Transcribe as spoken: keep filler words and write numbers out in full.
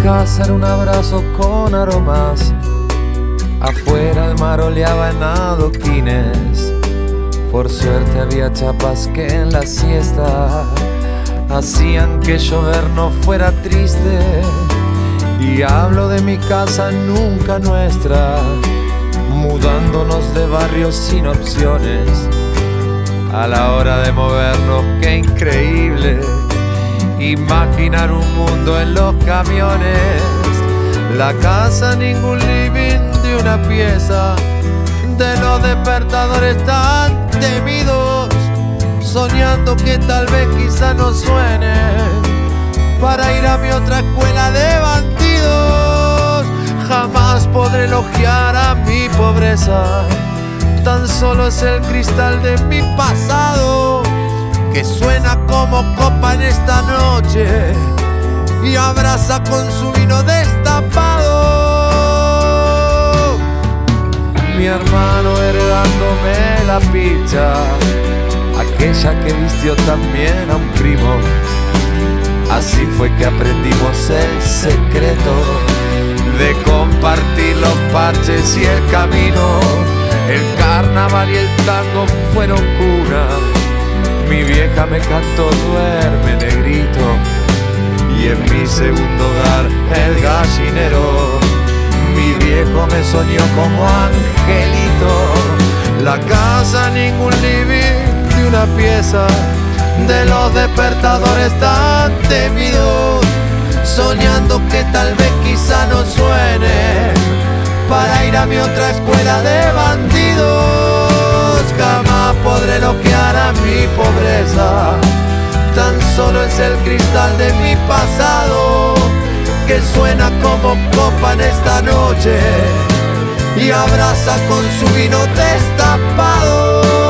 casa era un abrazo con aromas. Afuera el mar oleaba en adoquines. Por suerte había chapas que en la siesta hacían que llover no fuera triste. Y hablo de mi casa nunca nuestra, mudándonos de barrios sin opciones. A la hora de movernos, qué increíble imaginar un mundo en los camiones. La casa, ningún living de una pieza, de los despertadores tan temidos, soñando que tal vez quizá no suenen para ir a mi otra escuela de bandidos. Jamás podré elogiar a mi pobreza, tan solo es el cristal de mi pasado que suena como copa en esta noche y abraza con su vino destapado. Mi hermano heredándome la picha, aquella que vistió también a un primo. Así fue que aprendimos el secreto de compartir los parches y el camino. El carnaval y el tango fueron cuna. Mi vieja me cantó duerme negrito, y en mi segundo hogar el gallinero. Mi viejo me soñó como angelito. La casa, ningún living de una pieza, de los despertadores tan temidos, soñando que tal vez quizá no suene para ir a mi otra escuela de bandidos. Jamás podré elogiar a mi pobreza, tan solo es el cristal de mi pasado que suena como copa en esta noche y abraza con su vino destapado.